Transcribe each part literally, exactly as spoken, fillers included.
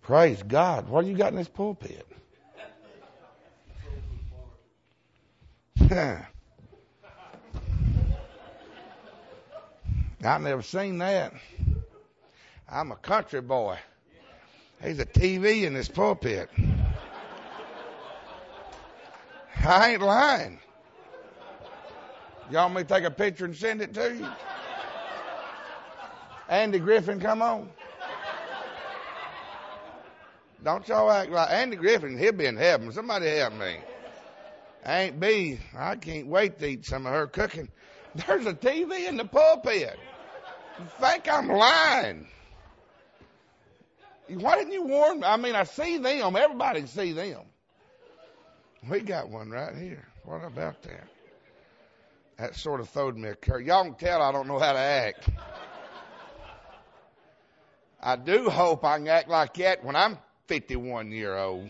Praise God. What you got in this pulpit? I've never seen that. I'm a country boy. There's a T V in this pulpit. I ain't lying. Y'all want me to take a picture and send it to you? Andy Griffin, come on. Don't y'all act like Andy Griffin, he'll be in heaven. Somebody help me. Aunt B, I can't wait to eat some of her cooking. There's a T V in the pulpit. You think I'm lying? Why didn't you warn me? I mean, I see them. Everybody can see them. We got one right here. What about that? That sort of throwed me a curve. Y'all can tell I don't know how to act. I do hope I can act like that when I'm fifty-one year old.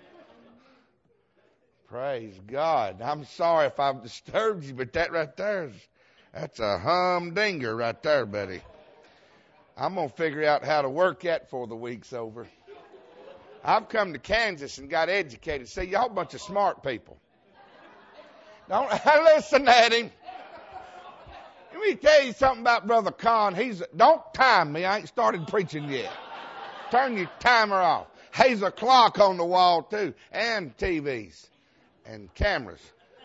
Praise God. I'm sorry if I've disturbed you, but that right there is, that's a humdinger right there, buddy. I'm going to figure out how to work that before the week's over. I've come to Kansas and got educated. See, y'all a bunch of smart people. Don't listen at him. Let me tell you something about Brother Con. He's, don't time me. I ain't started preaching yet. Turn your timer off. He's a clock on the wall, too, and T Vs and cameras.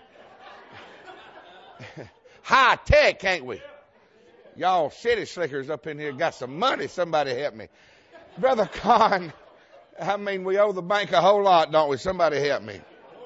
High tech, ain't we? Y'all city slickers up in here got some money. Somebody help me. Brother Con, I mean, we owe the bank a whole lot, don't we? Somebody help me.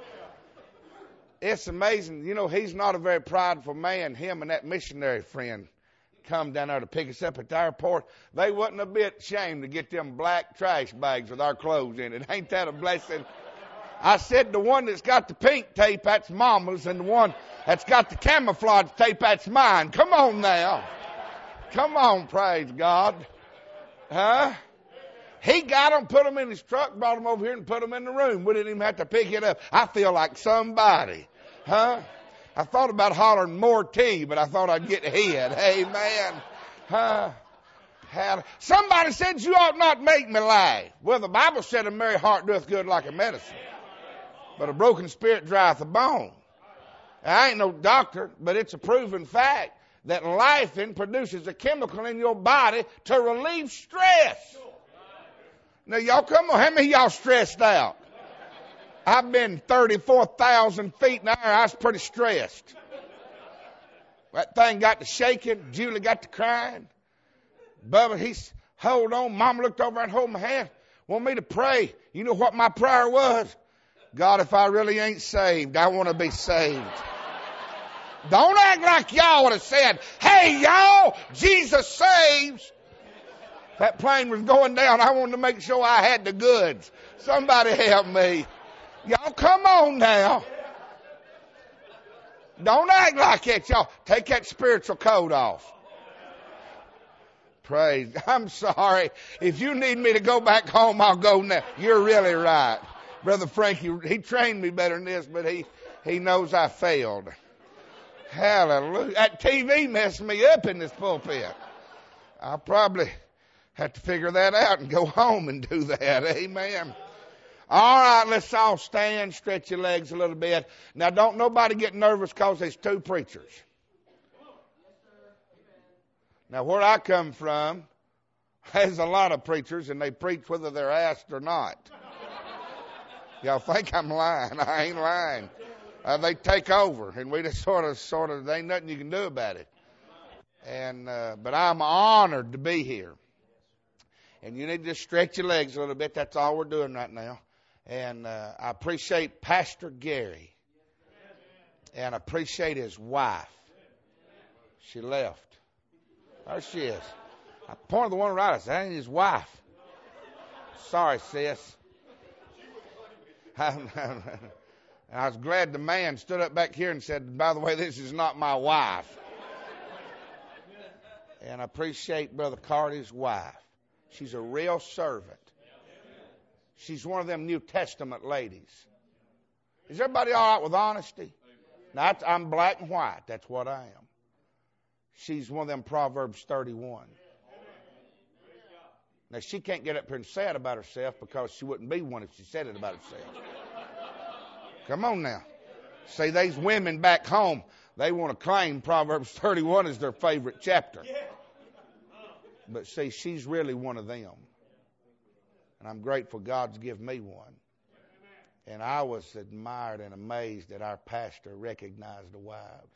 It's amazing. You know, he's not a very prideful man. Him and that missionary friend come down there to pick us up at the airport. They wasn't a bit ashamed to get them black trash bags with our clothes in it. Ain't that a blessing? I said the one that's got the pink tape, that's Mama's, and the one that's got the camouflage tape, that's mine. Come on now. Come on, praise God. Huh? He got them, put them in his truck, brought them over here and put them in the room. We didn't even have to pick it up. I feel like somebody. Huh? I thought about hollering more tea, but I thought I'd get ahead. Amen. Huh? Somebody said you ought not make me laugh. Well, the Bible said a merry heart doeth good like a medicine, but a broken spirit drieth the bone. I ain't no doctor, but it's a proven fact that laughing produces a chemical in your body to relieve stress. Now, y'all come on. How many of y'all stressed out? I've been thirty-four thousand feet in the air. I was pretty stressed. That thing got to shaking. Julie got to crying. Bubba, he's, hold on. Mama looked over and held my hand. Want me to pray. You know what my prayer was? God, if I really ain't saved, I want to be saved. Don't act like y'all would have said, hey, y'all, Jesus saves. That plane was going down. I wanted to make sure I had the goods. Somebody help me. Y'all come on now. Don't act like it, y'all. Take that spiritual coat off. Praise. I'm sorry. If you need me to go back home, I'll go now. You're really right. Brother Frankie, he trained me better than this, but he, he knows I failed. Hallelujah. That T V messed me up in this pulpit. I'll probably have to figure that out and go home and do that. Amen. All right, let's all stand, stretch your legs a little bit. Now, don't nobody get nervous because there's two preachers. Now, where I come from, there's a lot of preachers, and they preach whether they're asked or not. Y'all think I'm lying. I ain't lying. Uh, they take over, and we just sort of, sort of, there ain't nothing you can do about it. And uh, but I'm honored to be here. And you need to just stretch your legs a little bit. That's all we're doing right now. And uh, I appreciate Pastor Gary. And I appreciate his wife. She left. There she is. I pointed the one right. I said, that ain't his wife. Sorry, sis. And I was glad the man stood up back here and said, by the way, this is not my wife. And I appreciate Brother Carty's wife. She's a real servant. She's one of them New Testament ladies. Is everybody all right with honesty? Now, I'm black and white. That's what I am. She's one of them Proverbs thirty-one. Now, she can't get up here and say it about herself because she wouldn't be one if she said it about herself. Come on now. See, these women back home, they want to claim Proverbs thirty-one as their favorite chapter. But see, she's really one of them. And I'm grateful God's given me one. And I was admired and amazed that our pastor recognized the wives.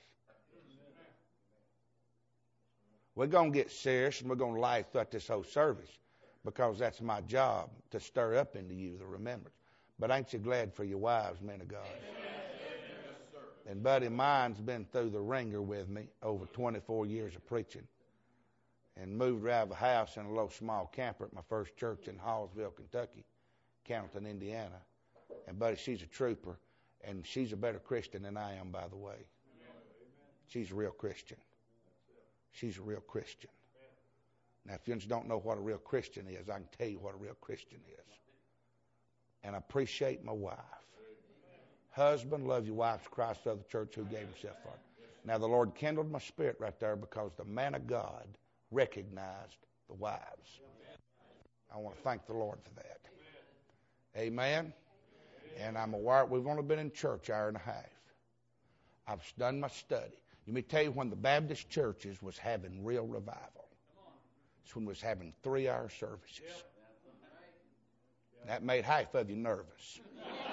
We're going to get serious and we're going to laugh throughout this whole service because that's my job, to stir up into you the remembrance. But ain't you glad for your wives, men of God? And buddy mine's been through the ringer with me over twenty-four years of preaching and moved out of a house in a little small camper at my first church in Hallsville, Kentucky, Cannleton, Indiana. And buddy, she's a trooper, and she's a better Christian than I am, by the way. She's a real Christian. She's a real Christian. Now, if you just don't know what a real Christian is, I can tell you what a real Christian is. And I appreciate my wife. Husband, love your wife, Christ of the church who gave himself for her. Now, the Lord kindled my spirit right there because the man of God recognized the wives. I want to thank the Lord for that. Amen. And I'm aware we've only been in church an hour and a half. I've done my study. Let me tell you, when the Baptist churches was having real revival, it's when we was having three-hour services. That made half of you nervous.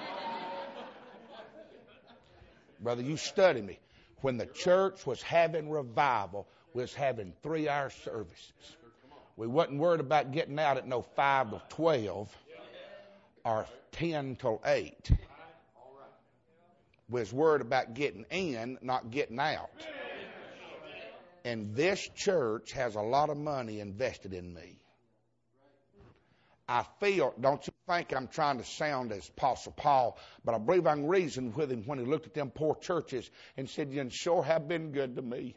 Brother, you study me. When the church was having revival, we was having three-hour services. We wasn't worried about getting out at no five to twelve or ten till eight. We was worried about getting in, not getting out. And this church has a lot of money invested in me. I feel, don't you think I'm trying to sound as Apostle Paul, but I believe I can reason with him when he looked at them poor churches and said, you sure have been good to me.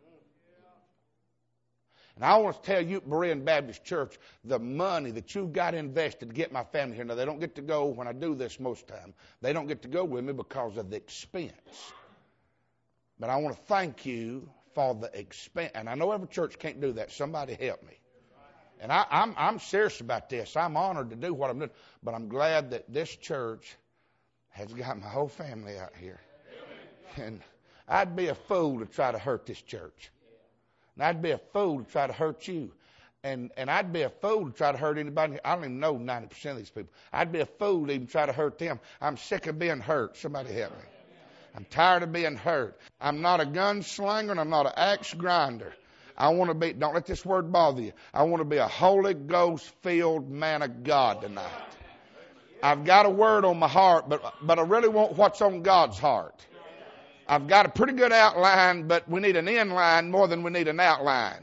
And I want to tell you, Berean Baptist Church, the money that you got invested to get my family here. Now, they don't get to go when I do this most of the time. They don't get to go with me because of the expense. But I want to thank you for the expense. And I know every church can't do that. Somebody help me. And I, I'm, I'm serious about this. I'm honored to do what I'm doing. But I'm glad that this church has got my whole family out here. And I'd be a fool to try to hurt this church. And I'd be a fool to try to hurt you. And and I'd be a fool to try to hurt anybody. I don't even know ninety percent of these people. I'd be a fool to even try to hurt them. I'm sick of being hurt. Somebody help me. I'm tired of being hurt. I'm not a gunslinger and I'm not an axe grinder. I want to be, don't let this word bother you. I want to be a Holy Ghost filled man of God tonight. I've got a word on my heart, but but I really want what's on God's heart. I've got a pretty good outline, but we need an inline more than we need an outline.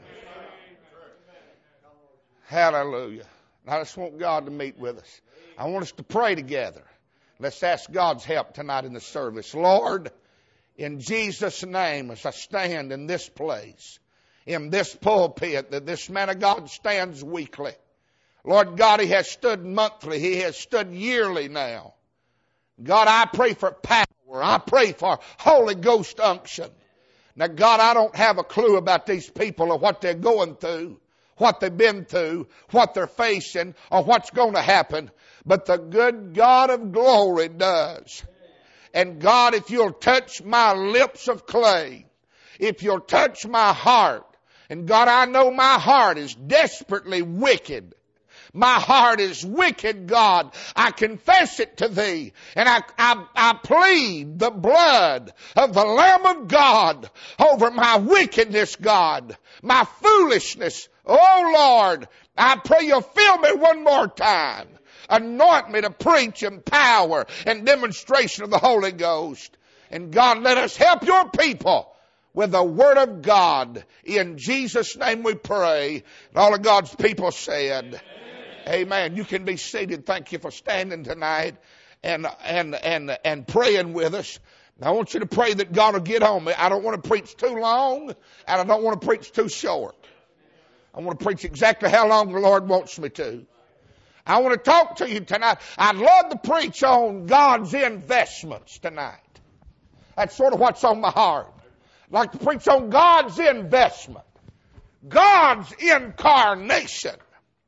Hallelujah. I just want God to meet with us. I want us to pray together. Let's ask God's help tonight in the service. Lord, in Jesus' name, as I stand in this place, in this pulpit, that this man of God stands weekly. Lord God, he has stood monthly. He has stood yearly now. God, I pray for power. I pray for Holy Ghost unction. Now, God, I don't have a clue about these people or what they're going through, what they've been through, what they're facing, or what's going to happen. But the good God of glory does. And God, if you'll touch my lips of clay, if you'll touch my heart, and God, I know my heart is desperately wicked. My heart is wicked, God. I confess it to thee. And I, I, I plead the blood of the Lamb of God over my wickedness, God. My foolishness. Oh, Lord, I pray you'll fill me one more time. Anoint me to preach in power and demonstration of the Holy Ghost. And God, let us help your people with the Word of God. In Jesus' name we pray. And all of God's people said, amen. You can be seated. Thank you for standing tonight and and and and praying with us. I want you to pray that God will get on me. I don't want to preach too long, and I don't want to preach too short. I want to preach exactly how long the Lord wants me to. I want to talk to you tonight. I'd love to preach on God's investments tonight. That's sort of what's on my heart. I'd like to preach on God's investment. God's incarnation.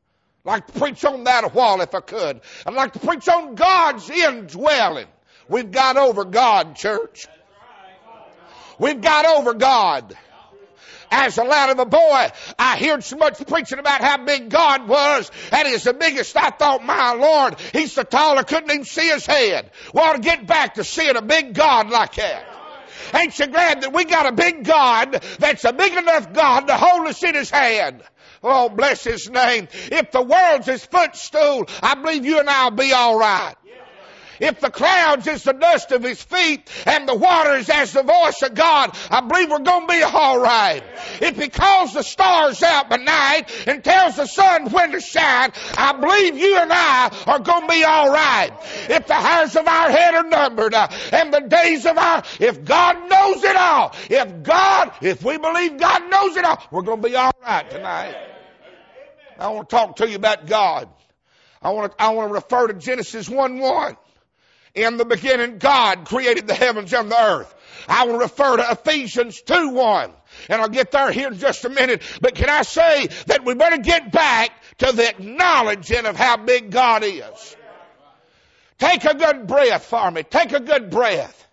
I'd like to preach on that a while if I could. I'd like to preach on God's indwelling. We've got over God, church. We've got over God. As a lad of a boy, I heard so much preaching about how big God was. And He's the biggest. I thought, my Lord, He's so tall I couldn't even see His head. We ought to get back to seeing a big God like that. Ain't you glad that we got a big God that's a big enough God to hold us in His hand? Oh, bless His name. If the world's His footstool, I believe you and I will be all right. If the clouds is the dust of His feet and the waters as the voice of God, I believe we're going to be all right. If He calls the stars out by night and tells the sun when to shine, I believe you and I are going to be all right. If the hairs of our head are numbered uh, and the days of our, if God knows it all, if God, if we believe God knows it all, we're going to be all right tonight. I want to talk to you about God. I want to, I want to refer to Genesis one one. In the beginning, God created the heavens and the earth. I will refer to Ephesians two one. And I'll get there here in just a minute. But can I say that we better get back to the acknowledging of how big God is. Take a good breath for me. Take a good breath.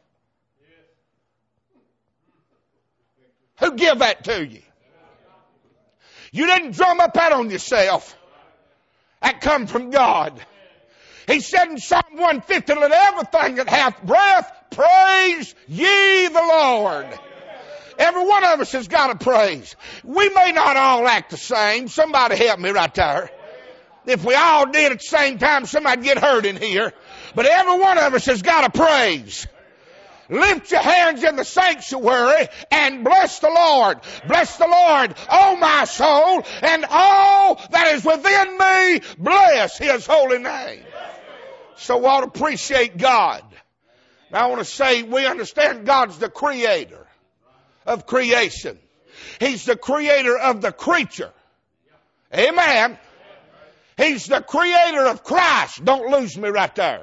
Who give that to you? You didn't drum up that on yourself. That come from God. He said in Psalm one fifty, let everything that hath breath praise ye the Lord. Every one of us has got to praise. We may not all act the same. Somebody help me right there. If we all did at the same time, somebody'd get hurt in here. But every one of us has got to praise. Lift your hands in the sanctuary and bless the Lord. Bless the Lord, oh my soul, and all that is within me, bless His holy name. So we ought to appreciate God. Now I want to say we understand God's the creator of creation. He's the creator of the creature. Amen. He's the creator of Christ. Don't lose me right there.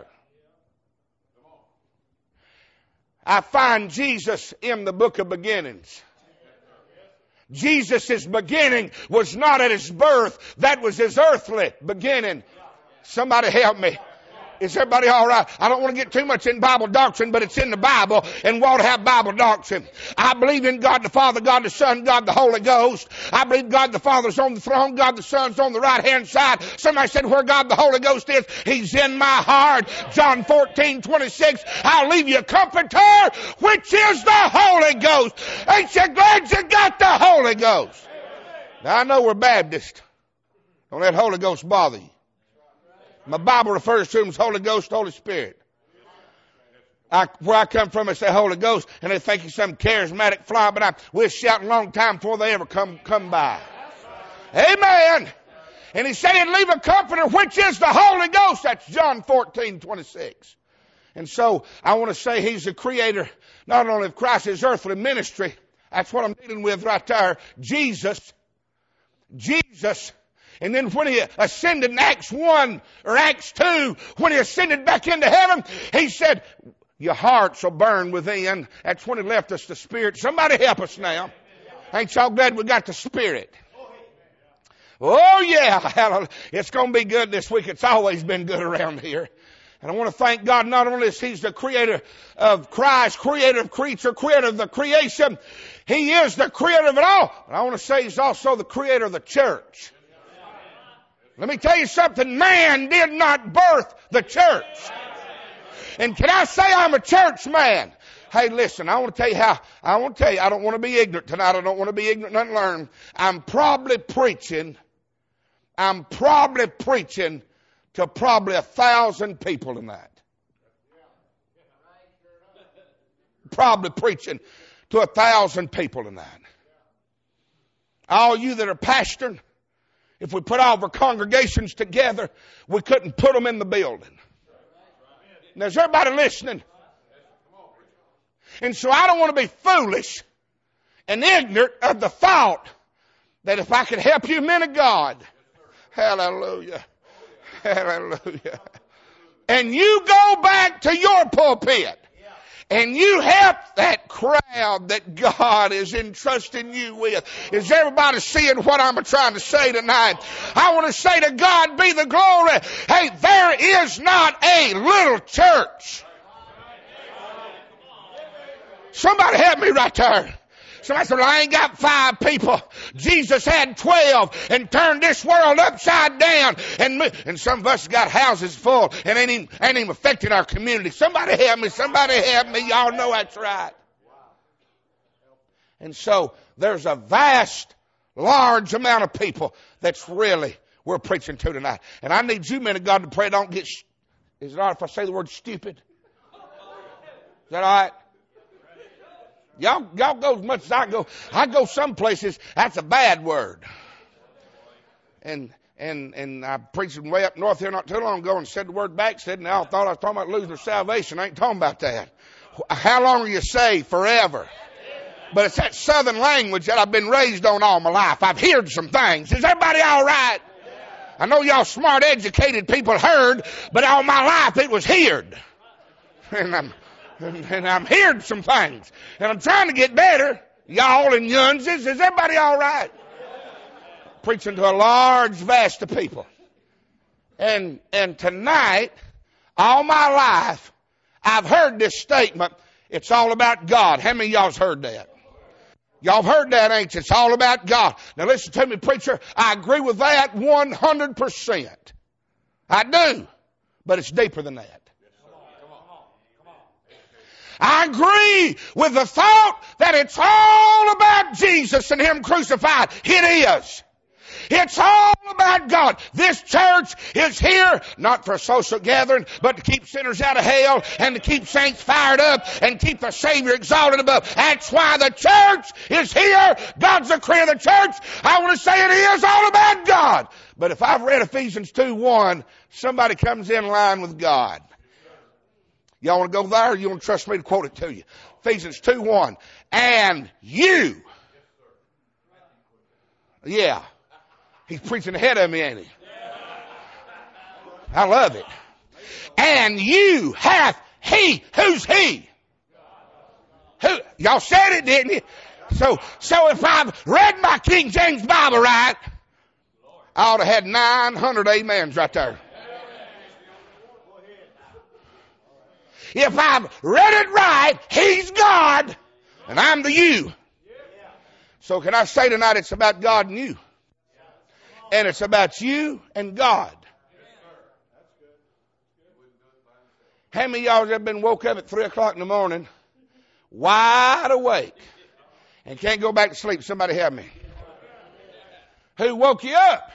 I find Jesus in the book of beginnings. Jesus' beginning was not at His birth. That was His earthly beginning. Somebody help me. Is everybody all right? I don't want to get too much in Bible doctrine, but it's in the Bible, and we ought to have Bible doctrine. I believe in God the Father, God the Son, God the Holy Ghost. I believe God the Father's on the throne, God the Son's on the right-hand side. Somebody said where God the Holy Ghost is, He's in my heart. John fourteen twenty-six, I'll leave you a comforter, which is the Holy Ghost. Ain't you glad you got the Holy Ghost? Now I know we're Baptist. Don't let Holy Ghost bother you. My Bible refers to Him as Holy Ghost, Holy Spirit. I, where I come from, I say Holy Ghost, and they think He's some charismatic fly, but I, we're shouting a long time before they ever come, come by. Amen. And He said He'd leave a comforter, which is the Holy Ghost. That's John fourteen twenty-six. And so I want to say He's the creator, not only of Christ's earthly ministry. That's what I'm dealing with right there. Jesus. Jesus. And then when He ascended in Acts one or Acts two, when He ascended back into heaven, He said, your hearts will burn within. That's when He left us the Spirit. Somebody help us now. Ain't y'all glad we got the Spirit? Oh yeah, hallelujah. It's going to be good this week. It's always been good around here. And I want to thank God not only is He's the creator of Christ, creator of creature, creator of the creation. He is the creator of it all. And I want to say He's also the creator of the church. Let me tell you something. Man did not birth the church. And can I say I'm a church man? Hey, listen, I want to tell you how, I want to tell you, I don't want to be ignorant tonight. I don't want to be ignorant and unlearned. I'm probably preaching, I'm probably preaching to probably a thousand people tonight. Probably preaching to a thousand people tonight. All you that are pastoring, if we put all of our congregations together, we couldn't put them in the building. Now, is everybody listening? And so I don't want to be foolish and ignorant of the thought that if I could help you, men of God, hallelujah, hallelujah, and you go back to your pulpit and you help that crowd that God is entrusting you with. Is everybody seeing what I'm trying to say tonight? I want to say to God be the glory. Hey, there is not a little church. Somebody help me right there. Somebody said, well, I ain't got five people. Jesus had twelve and turned this world upside down. And and some of us got houses full and ain't even, ain't even affecting our community. Somebody help me. Somebody help me. Y'all know that's right. And so there's a vast, large amount of people that's really we're preaching to tonight. And I need you, men of God, to pray. Don't get, is it all right if I say the word stupid? Is that all right? Y'all, y'all go as much as I go. I go some places, that's a bad word. And, and, and I preached way up north here not too long ago and said the word backslid, and they all thought I was talking about losing their salvation. I ain't talking about that. How long are you saved? Forever. But it's that southern language that I've been raised on all my life. I've heard some things. Is everybody all right? I know y'all smart, educated people heard, but all my life it was heard. And I'm, And, and I'm hearing some things. And I'm trying to get better. Y'all and yunses. Is everybody all right? Preaching to a large vast of people. And, and tonight, all my life, I've heard this statement. It's all about God. How many of y'all's heard that? Y'all have heard that, ain't you? It's all about God. Now listen to me, preacher. I agree with that one hundred percent. I do. But it's deeper than that. I agree with the thought that it's all about Jesus and Him crucified. It is. It's all about God. This church is here not for a social gathering, but to keep sinners out of hell and to keep saints fired up and keep the Savior exalted above. That's why the church is here. God's the creator of the church. I want to say it is all about God. But if I've read Ephesians two one, somebody comes in line with God. Y'all want to go there or you want to trust me to quote it to you? Ephesians two one. And you. Yeah. He's preaching ahead of me, ain't he? I love it. And you hath he. Who's he? Who? Y'all said it, didn't you? So, so if I've read my King James Bible right, I ought to have had nine hundred amens right there. If I've read it right, He's God, and I'm the you. So can I say tonight it's about God and you? And it's about you and God. How many of y'all have been woke up at three o'clock in the morning, wide awake, and can't go back to sleep? Somebody help me. Who woke you up?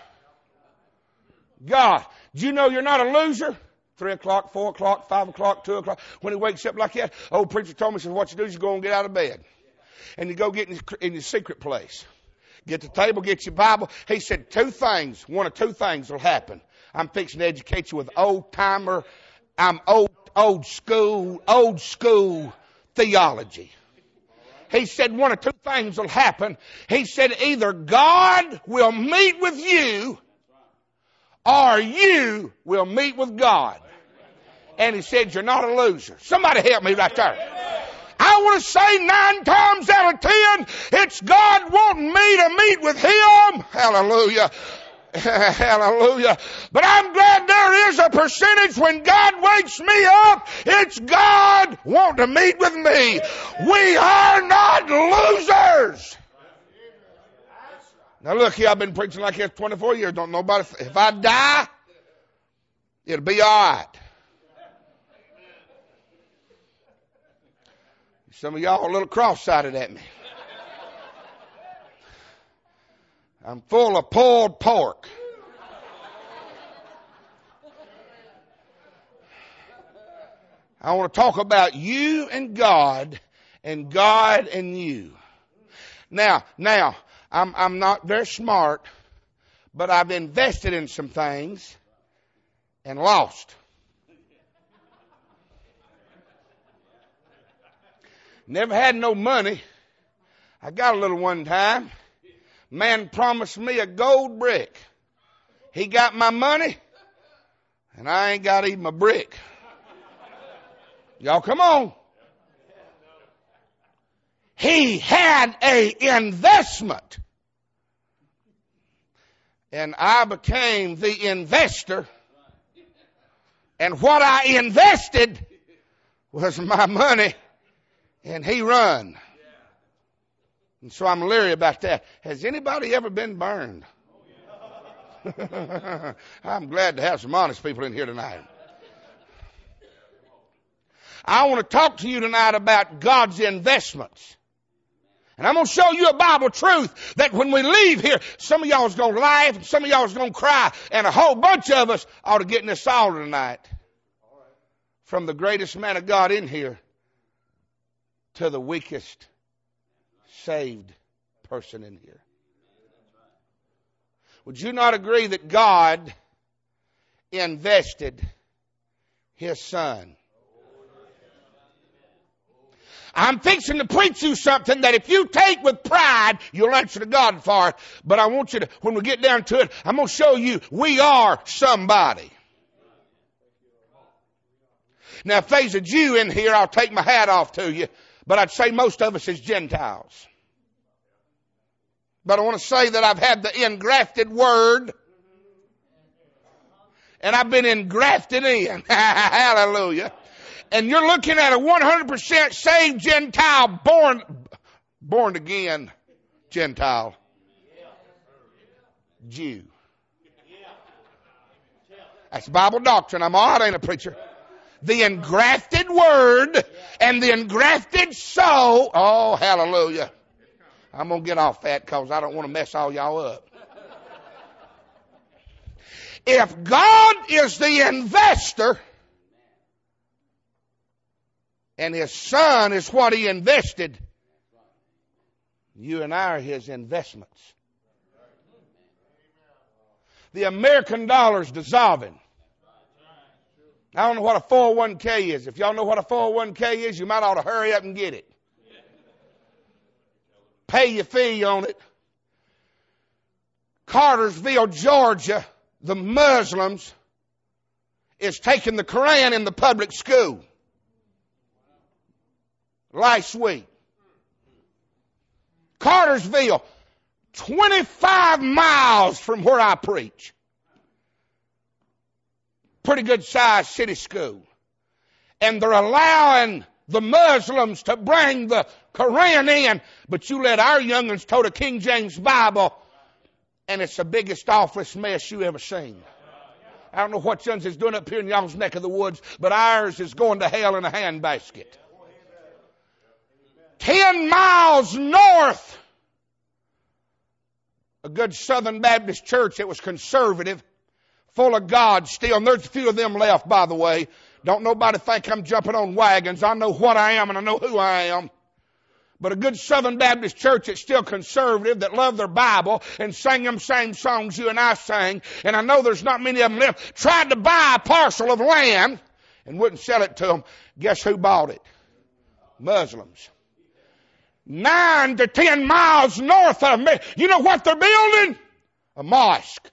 God. Do you know you're not a loser? Three o'clock, four o'clock, five o'clock, two o'clock. When he wakes up like that, old preacher told me, said, what you do is you go and get out of bed. And you go get in, in your secret place. Get the table, get your Bible. He said two things, one of two things will happen. I'm fixing to educate you with old timer. I'm old, old school, old school theology. He said one of two things will happen. He said either God will meet with you or you will meet with God. And he said, you're not a loser. Somebody help me right there. I want to say nine times out of ten, it's God wanting me to meet with Him. Hallelujah. Hallelujah. But I'm glad there is a percentage when God wakes me up, it's God wanting to meet with me. We are not losers. Now look here, I've been preaching like this twenty-four years. Don't know about it. If I die, it'll be all right. Some of y'all are a little cross-sided at me. I'm full of pulled pork. I want to talk about you and God and God and you. Now, now, I'm, I'm not very smart, but I've invested in some things and lost. Never had no money. I got a little one time. Man promised me a gold brick. He got my money, and I ain't got even a brick. Y'all come on. he had a investment. And I became the investor. And what I invested was my money. And he run. And so I'm leery about that. Has anybody ever been burned? I'm glad to have some honest people in here tonight. I want to talk to you tonight about God's investments. And I'm going to show you a Bible truth that when we leave here, some of y'all is going to laugh and some of y'all is going to cry. And a whole bunch of us ought to get in this altar tonight. From the greatest man of God in here to the weakest saved person in here. Would you not agree that God invested his son? I'm fixing to preach you something that if you take with pride, you'll answer to God for it. But I want you to, when we get down to it, I'm going to show you we are somebody. Now, if there's a Jew in here, I'll take my hat off to you. But I'd say most of us is Gentiles. But I want to say that I've had the engrafted word. And I've been engrafted in. Hallelujah. And you're looking at a one hundred percent saved Gentile, born, born again Gentile. Jew. That's Bible doctrine. I'm all right, I ain't a preacher. The engrafted word and the engrafted soul. Oh, hallelujah. I'm going to get off that because I don't want to mess all y'all up. If God is the investor and his son is what he invested, you and I are his investments. The American dollar is dissolving. I don't know what a four oh one k is. If y'all know what a four oh one k is, you might ought to hurry up and get it. Pay your fee on it. Cartersville, Georgia, the Muslims is taking the Quran in the public school. Last week. Cartersville, twenty-five miles from where I preach. Pretty good sized city school. And they're allowing the Muslims to bring the Quran in, but you let our young'uns tote a King James Bible, and it's the biggest, awfulest mess you ever seen. I don't know what young'uns is doing up here in y'all's neck of the woods, but ours is going to hell in a handbasket. Ten miles north, a good Southern Baptist church that was conservative, full of God still. And there's a few of them left, by the way. Don't nobody think I'm jumping on wagons. I know what I am and I know who I am. But a good Southern Baptist church that's still conservative, that love their Bible and sing them same songs you and I sang. And I know there's not many of them left. Tried to buy a parcel of land and wouldn't sell it to them. Guess who bought it? Muslims. Nine to ten miles north of me. You know what they're building? A mosque.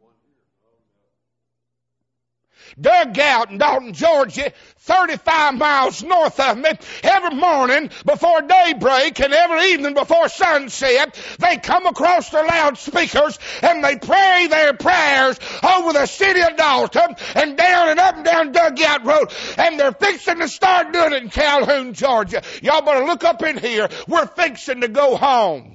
Dug out in Dalton, Georgia, thirty-five miles north of me. Every morning before daybreak and every evening before sunset, they come across their loudspeakers and they pray their prayers over the city of Dalton and down and up and down Dugout Road. And they're fixing to start doing it in Calhoun, Georgia. Y'all better look up in here. We're fixing to go home.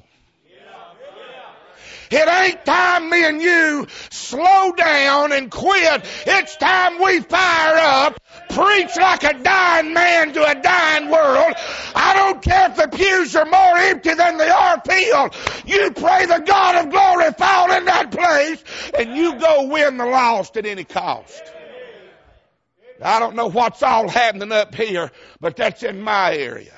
It ain't time me and you slow down and quit. It's time we fire up, preach like a dying man to a dying world. I don't care if the pews are more empty than they are filled. You pray the God of glory fall in that place and you go win the lost at any cost. I don't know what's all happening up here, but that's in my area.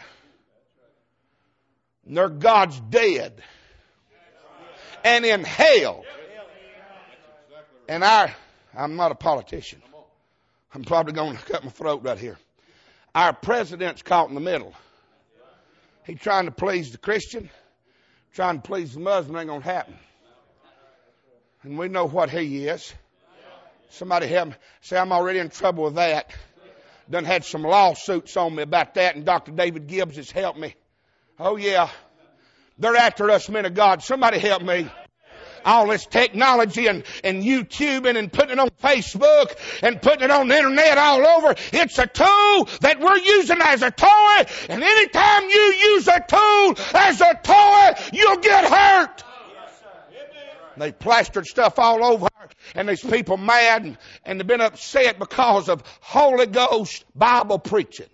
And their God's dead. And in hell. And I, I'm not a politician. I'm probably going to cut my throat right here. Our president's caught in the middle. He's trying to please the Christian, trying to please the Muslim. Ain't going to happen. And we know what he is. Somebody help me. Say, I'm already in trouble with that. Done had some lawsuits on me about that, and Doctor David Gibbs has helped me Oh, yeah. They're after us, men of God. Somebody help me. All this technology and, and YouTubing and putting it on Facebook and putting it on the internet all over. It's a tool that we're using as a toy. And anytime you use a tool as a toy, you'll get hurt. They plastered stuff all over, and there's people mad, and, and they've been upset because of Holy Ghost Bible preaching.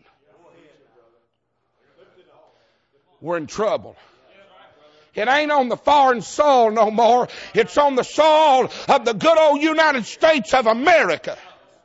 We're in trouble. It ain't on the foreign soil no more. It's on the soil of the good old United States of America.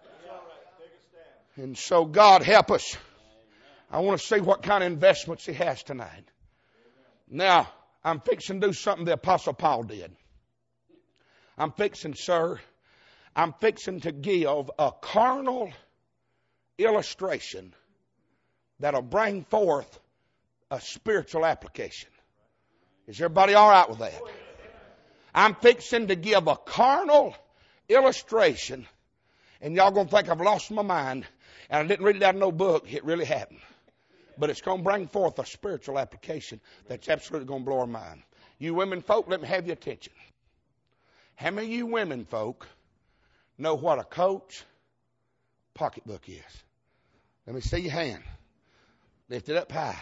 And so God help us. I want to see what kind of investments He has tonight. Now, I'm fixing to do something the Apostle Paul did. I'm fixing, sir, I'm fixing to give a carnal illustration that'll bring forth a spiritual application. Is everybody all right with that? I'm fixing to give a carnal illustration, and y'all going to think I've lost my mind, and I didn't read it out of no book. It really happened. But it's going to bring forth a spiritual application that's absolutely going to blow our mind. You women folk, let me have your attention. How many of you women folk know what a Coach pocketbook is? Let me see your hand. Lift it up high.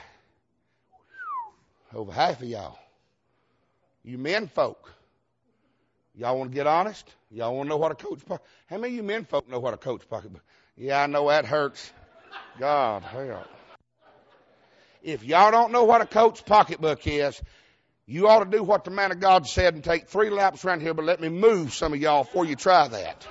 Over half of y'all. You men folk. Y'all want to get honest? Y'all want to know what a Coach pocket? How many of you men folk know what a Coach pocketbook? Yeah, I know that hurts. God help. If y'all don't know what a Coach pocketbook is, you ought to do what the man of God said and take three laps around here, but let me move some of y'all before you try that.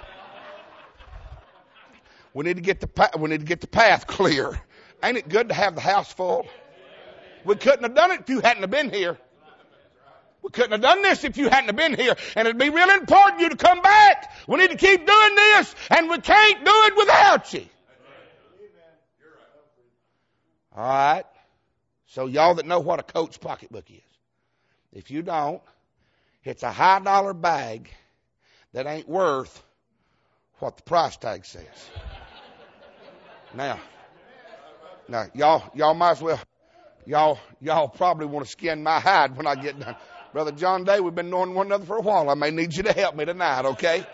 We need to get the pa- we need to get the path clear. Ain't it good to have the house full? We couldn't have done it if you hadn't have been here. We couldn't have done this if you hadn't have been here. And it'd be really important you to come back. We need to keep doing this, and we can't do it without you. All right. So y'all that know what a Coach pocketbook is. If you don't, it's a high dollar bag that ain't worth what the price tag says. Now, now y'all, y'all might as well, y'all, y'all probably want to skin my hide when I get done. Brother John Day, we've been knowing one another for a while. I may need you to help me tonight, okay?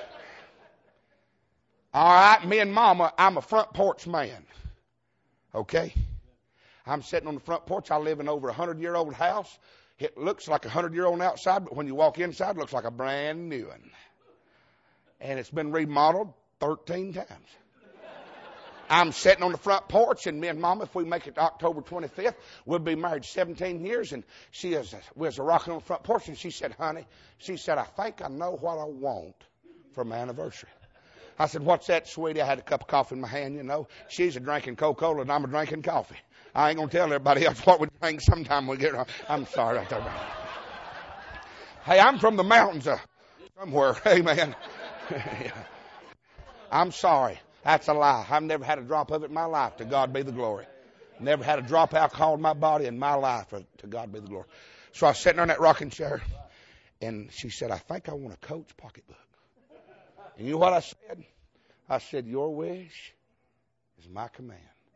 All right, me and Mama, I'm a front porch man. Okay? I'm sitting on the front porch. I live in over a hundred-year-old house. It looks like a hundred-year-old outside, but when you walk inside, it looks like a brand new one. And it's been remodeled thirteen times. I'm sitting on the front porch, and me and Mama, if we make it October twenty-fifth, we'll be married seventeen years. And she is, we was rocking on the front porch, and she said, honey, she said, I think I know what I want for my anniversary. I said, what's that, sweetie? I had a cup of coffee in my hand, you know. She's a drinking Coca-Cola, and I'm a drinking coffee. I ain't going to tell everybody else what we drink sometime we get around. I'm sorry. I told you. Hey, I'm from the mountains uh, somewhere. Amen. Yeah. I'm sorry. That's a lie. I've never had a drop of it in my life. To God be the glory. Never had a drop of alcohol in my body in my life. To God be the glory. So I was sitting on that rocking chair, and she said, I think I want a Coach pocketbook. And you know what I said? I said, your wish is my command.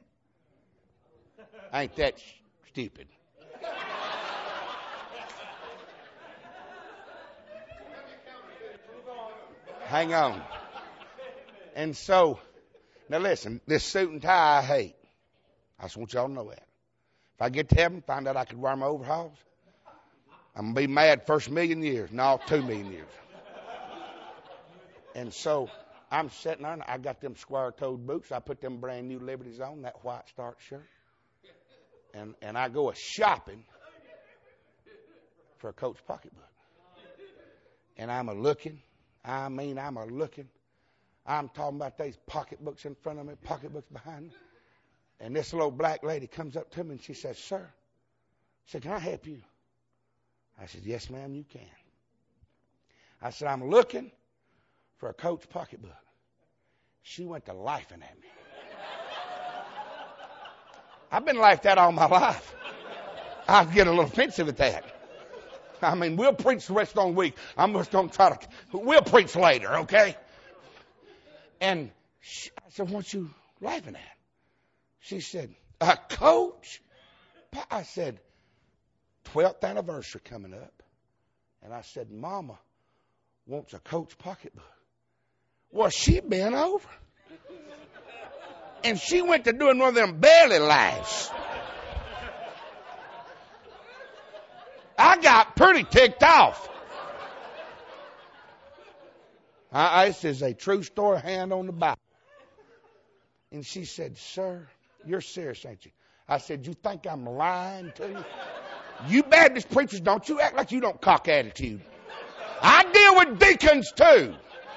Ain't that stupid? Hang on. And so, now listen, this suit and tie I hate. I just want y'all to know that. If I get to heaven, find out I could wear my overalls, I'm going to be mad first million years. No, two million years. And so, I'm sitting there, and I got them square-toed boots. I put them brand new Liberties on, that white starch shirt. And, and I go a shopping for a Coach pocketbook. And I'm a looking. I mean, I'm a looking. I'm talking about these pocketbooks in front of me, pocketbooks behind me. And this little black lady comes up to me and she says, sir, I said, can I help you? I said, yes, ma'am, you can. I said, I'm looking for a Coach pocketbook. She went to laughing at me. I've been laughed at all my life. I get a little offensive at that. I mean, we'll preach the rest of the week. I'm just going to try to, we'll preach later, okay? And she, I said, what you laughing at? She said, a Coach? I said, twelfth anniversary coming up. And I said, Mama wants a Coach pocketbook. Well, she bent over. And she went to doing one of them belly laughs. I got pretty ticked off. I, this is a true story, hand on the Bible. And she said, Sir, you're serious, ain't you? I said, you think I'm lying to you? You Baptist preachers, don't you act like you don't cock attitude. I deal with deacons too.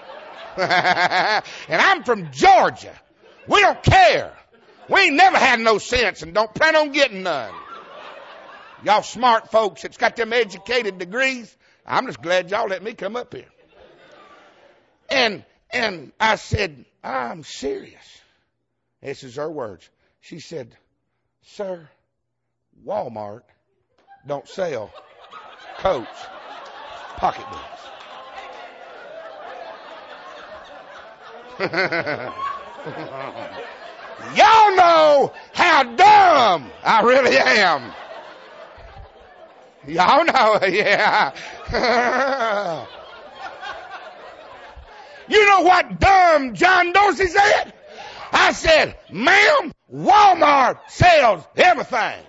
And I'm from Georgia. We don't care. We ain't never had no sense and don't plan on getting none. Y'all smart folks that's got them educated degrees, I'm just glad y'all let me come up here. And and I said, I'm serious. This is her words. She said, Sir, Walmart don't sell Coach pocketbooks. Y'all know how dumb I really am. Y'all know, yeah. You know what dumb John Dorsey said? I said, ma'am, Walmart sells everything.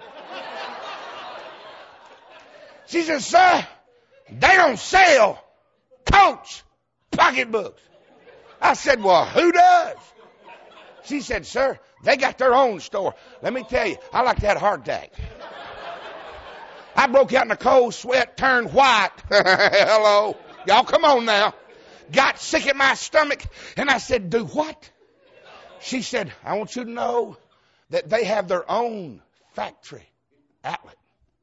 She said, sir, they don't sell Coach pocketbooks. I said, well, who does? She said, sir, they got their own store. Let me tell you, I like to have a heart attack. I broke out in a cold sweat, turned white. Hello. Y'all come on now. Got sick in my stomach. And I said, do what? She said, I want you to know that they have their own factory outlet.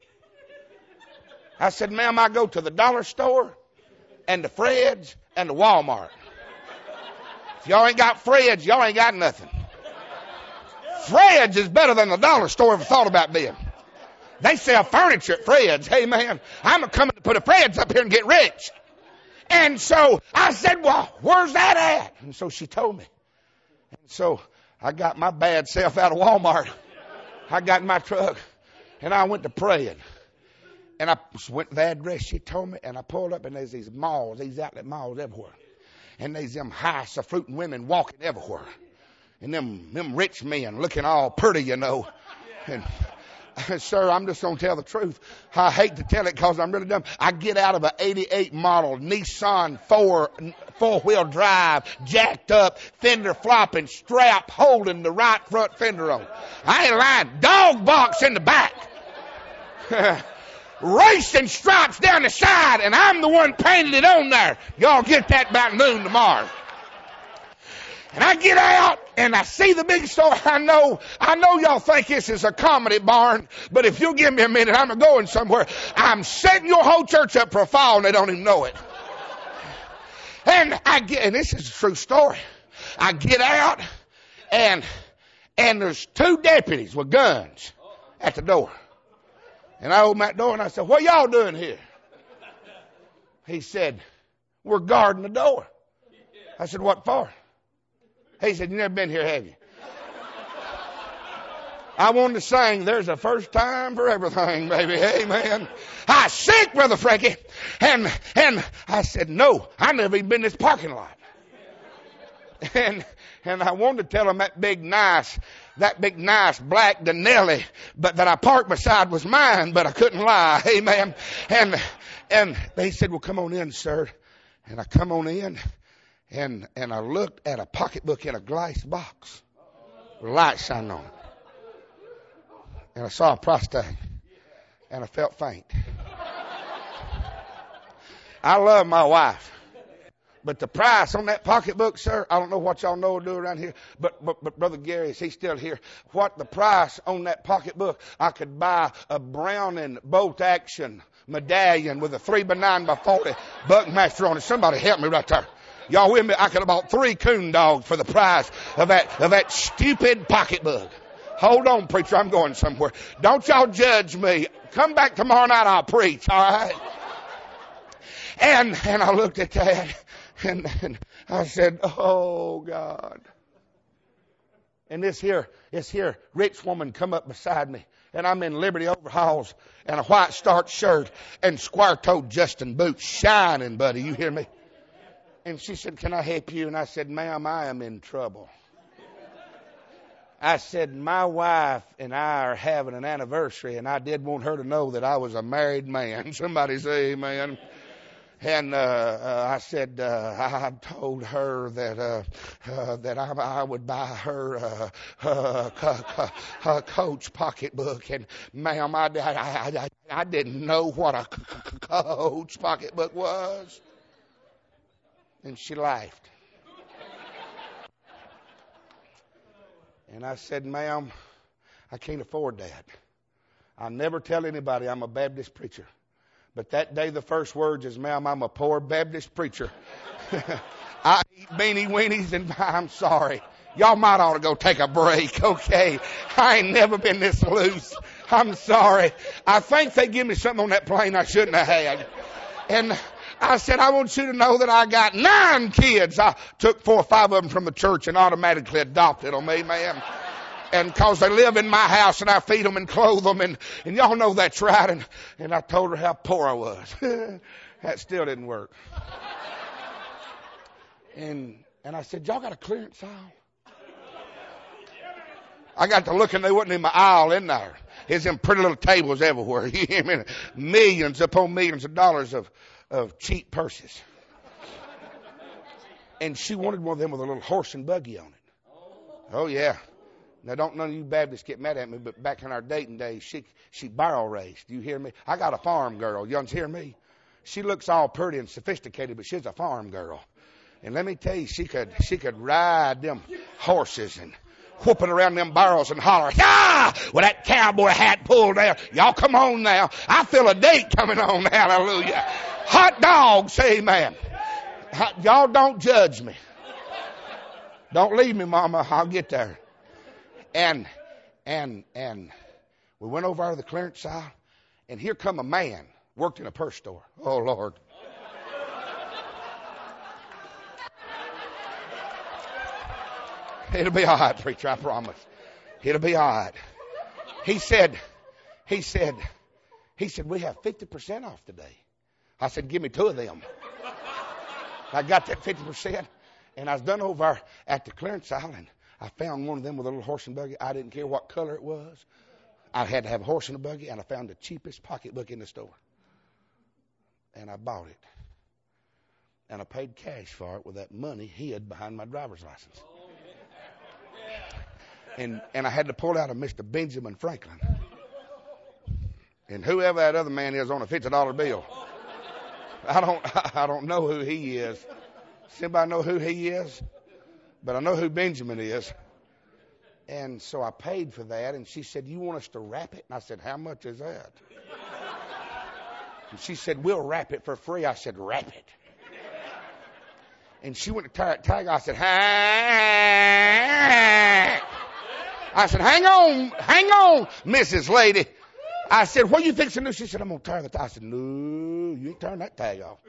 I said, ma'am, I go to the dollar store and the Fred's and the Walmart. If y'all ain't got Fred's, y'all ain't got nothing. Fred's is better than the dollar store ever thought about being. They sell furniture at Fred's. Hey, man, I'm coming to put a Fred's up here and get rich. And so I said, well, where's that at? And so she told me. And so I got my bad self out of Walmart. I got in my truck and I went to praying. And I went to the address she told me, and I pulled up, and there's these malls, these outlet malls everywhere. And there's them high-falutin women walking everywhere. And them, them rich men looking all pretty, you know. And, sir, I'm just going to tell the truth. I hate to tell it because I'm really dumb. I get out of an eighty-eight model Nissan four, four-wheel drive, jacked up, fender flopping, strap holding the right front fender on. I ain't lying. Dog box in the back. Racing stripes down the side, and I'm the one painted it on there. Y'all get that about noon tomorrow. And I get out, and I see the big store. I know, I know y'all think this is a comedy barn, but if you'll give me a minute, I'm going somewhere. I'm setting your whole church up for a fall, and they don't even know it. And I get, and this is a true story. I get out, and and there's two deputies with guns at the door. And I opened that door and I said, what y'all doing here? He said, we're guarding the door. I said, what for? He said, you never been here, have you? I wanted to sing, there's a first time for everything, baby. Amen. I sick, Brother Frankie. And, and I said, no, I never even been in this parking lot. And, and I wanted to tell him that big nice, that big nice black Denelli, but that I parked beside was mine, but I couldn't lie. Amen. And, and they said, well, come on in, sir. And I come on in and, and I looked at a pocketbook in a glass box with light shining on it. And I saw a price tag and I felt faint. I love my wife. But the price on that pocketbook, sir, I don't know what y'all know to do around here, but, but, but Brother Gary, is he still here? What the price on that pocketbook, I could buy a Browning bolt action medallion with a three by nine by forty Buckmaster on it. Somebody help me right there. Y'all with me? I could have bought three coon dogs for the price of that, of that stupid pocketbook. Hold on, preacher, I'm going somewhere. Don't y'all judge me. Come back tomorrow night, I'll preach, all right? And, and I looked at that. And, and I said, oh, God. And this here, this here rich woman come up beside me. And I'm in Liberty overalls and a white starched shirt and square-toed Justin boots. Shining, buddy. You hear me? And she said, can I help you? And I said, ma'am, I am in trouble. I said, my wife and I are having an anniversary, and I did want her to know that I was a married man. Somebody say amen. And uh, uh, I said, uh, I told her that uh, uh, that I, I would buy her uh, uh, co- co- a Coach pocketbook. And ma'am, I, I, I, I didn't know what a Coach pocketbook was. And she laughed. And I said, ma'am, I can't afford that. I never tell anybody I'm a Baptist preacher. But that day the first words is, ma'am, I'm a poor Baptist preacher. I eat beanie weenies and I'm sorry. Y'all might ought to go take a break, okay? I ain't never been this loose. I'm sorry. I think they give me something on that plane I shouldn't have had. And I said, I want you to know that I got nine kids. I took four or five of them from the church and automatically adopted them, amen. And cause they live in my house and I feed them and clothe them and, and y'all know that's right. And, and I told her how poor I was. That still didn't work. And, and I said, y'all got a clearance aisle? I got to look and there wasn't even my aisle in there. There's them pretty little tables everywhere. You hear me? Millions upon millions of dollars of, of cheap purses. And she wanted one of them with a little horse and buggy on it. Oh yeah. Now, don't none of you Baptists get mad at me, but back in our dating days, she she barrel raced. Do you hear me? I got a farm girl. You hear me? She looks all pretty and sophisticated, but she's a farm girl. And let me tell you, she could she could ride them horses and whooping around them barrels and holler, yeah, with that cowboy hat pulled down. Y'all come on now. I feel a date coming on. Hallelujah. Hot dogs. Amen. Y'all don't judge me. Don't leave me, Mama. I'll get there. And, and, and we went over to the clearance aisle, and here come a man, worked in a purse store. Oh, Lord. It'll be all right, preacher, I promise. It'll be all right. He said, he said, he said, we have fifty percent off today. I said, give me two of them. I got that fifty percent, and I was done over at the clearance aisle, and I found one of them with a little horse and buggy. I didn't care what color it was. I had to have a horse and a buggy, and I found the cheapest pocketbook in the store. And I bought it. And I paid cash for it with that money hid behind my driver's license. And and I had to pull out a Mister Benjamin Franklin. And whoever that other man is on a fifty dollar bill. I don't I don't know who he is. Does anybody know who he is? But I know who Benjamin is. And so I paid for that. And she said, you want us to wrap it? And I said, how much is that? And she said, we'll wrap it for free. I said, wrap it. And she went to tie it tag. I said, hang. I said, hang on, hang on, Missus Lady. I said, what are you fixing to do? She said, I'm going to turn the tag. I said, no, you ain't turn that tag off.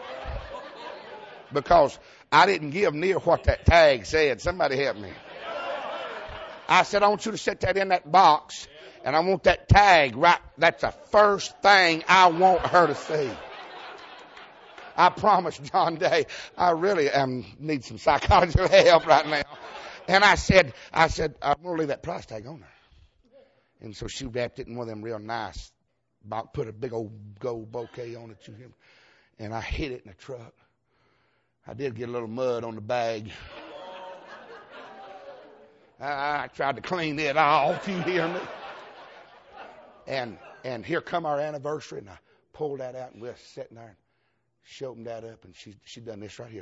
Because I didn't give near what that tag said. Somebody help me. I said, I want you to set that in that box, and I want that tag right. That's the first thing I want her to see. I promise, John Day, I really am need some psychological help right now. And I said, I said, I'm going to leave that price tag on there. And so she wrapped it in one of them real nice, put a big old gold bouquet on it. You hear me? And I hid it in the truck. I did get a little mud on the bag. I, I tried to clean it off, you hear me? And and here come our anniversary, and I pulled that out, and we're sitting there and showed that up, and she she done this right here.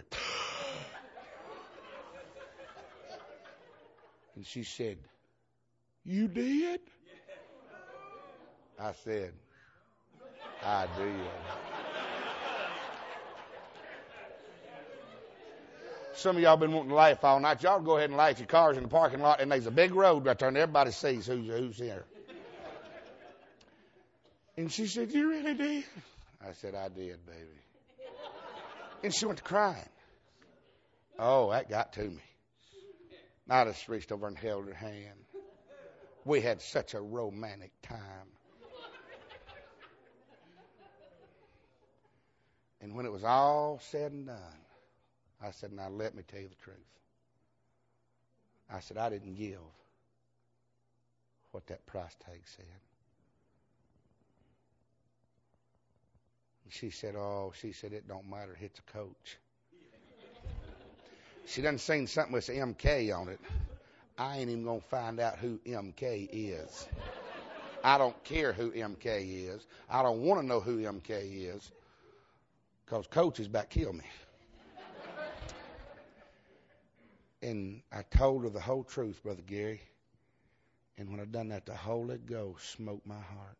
And she said, you did? I said, I did. Some of y'all been wanting to laugh all night. Y'all go ahead and light your cars in the parking lot, and there's a big road right there, and everybody sees who's, who's here. And she said, you really did? I said, I did, baby. And she went to crying. Oh, that got to me. I just reached over and held her hand. We had such a romantic time. And when it was all said and done, I said, now let me tell you the truth. I said, I didn't give what that price tag said. And she said, oh, she said, it don't matter. It hits a coach. She done seen something with M K on it. I ain't even going to find out who M K is. I don't care who M K is. I don't want to know who M K is, because Coach is about to kill me. And I told her the whole truth, Brother Gary. And when I done that, the Holy Ghost smote my heart.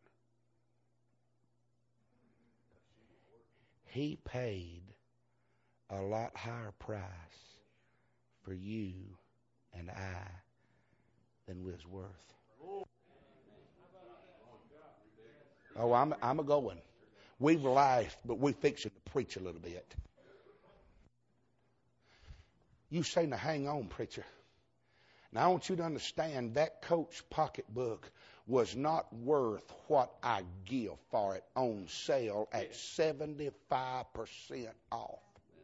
He paid a lot higher price for you and I than we was worth. Oh, I'm I'm a going. We've laughed, but we fixing to preach a little bit. You say, now hang on, preacher. Now I want you to understand that Coach pocketbook was not worth what I give for it on sale at seventy-five percent off.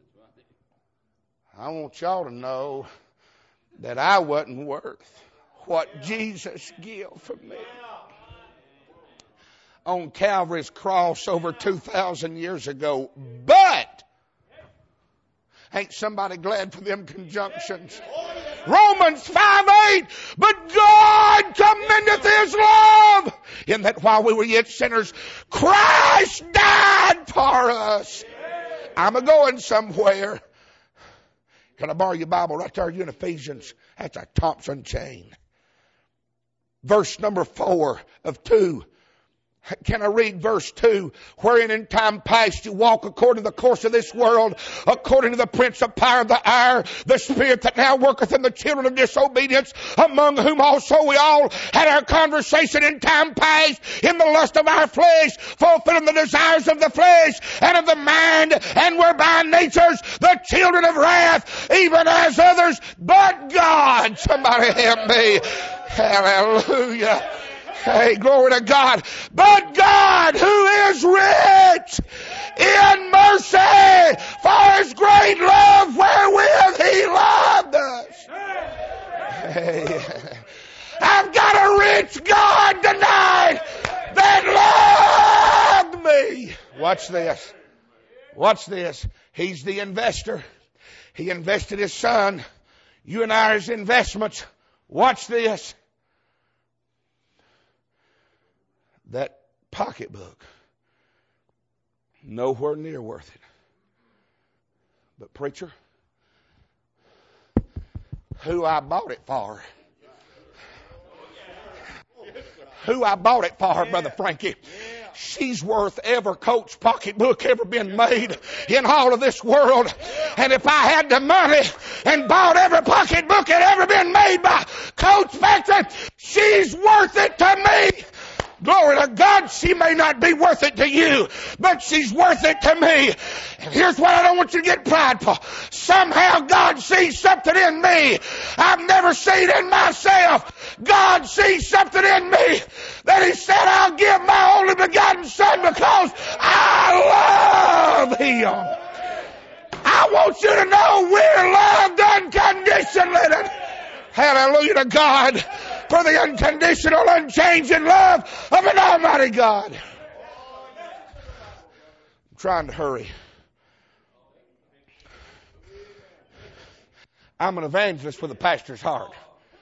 I want y'all to know that I wasn't worth what Jesus gave for me. On Calvary's cross over two thousand years ago. But ain't somebody glad for them conjunctions? Romans five eight. But God commendeth His love in that while we were yet sinners, Christ died for us. I'm a going somewhere. Can I borrow your Bible right there? You in Ephesians. That's a Thompson chain. Verse number four of two. Can I read verse two? Wherein in time past you walk according to the course of this world, according to the prince of power of the air, the spirit that now worketh in the children of disobedience, among whom also we all had our conversation in time past, in the lust of our flesh, fulfilling the desires of the flesh and of the mind, and were by natures the children of wrath, even as others. But God, somebody help me. Hallelujah. Hey, glory to God. But God, who is rich in mercy, for His great love wherewith He loved us. Hey, I've got a rich God tonight that loved me. Watch this. Watch this. He's the investor. He invested His Son. You and I are His investments. Watch this. That pocketbook, nowhere near worth it. But preacher, who I bought it for, who I bought it for, Brother Frankie, she's worth every Coach pocketbook ever been made in all of this world. And if I had the money and bought every pocketbook that ever been made by Coach Factory, she's worth it to me. Glory to God, she may not be worth it to you, but she's worth it to me. And here's what I don't want you to get prideful. Somehow God sees something in me I've never seen in myself. God sees something in me that He said, I'll give my only begotten Son because I love Him. I want you to know we're loved unconditionally. Hallelujah to God. For the unconditional, unchanging love of an almighty God. I'm trying to hurry. I'm an evangelist with a pastor's heart.